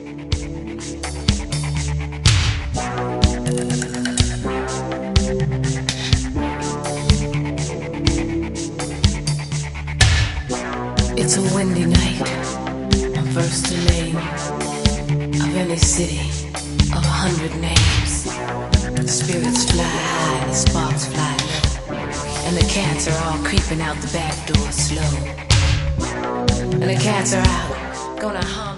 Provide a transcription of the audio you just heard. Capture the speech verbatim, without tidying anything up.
It's a windy night on First Lane of any city of a hundred names. The spirits fly high, the sparks fly low, and the cats are all creeping out the back door slow. And the cats are out, gonna hum.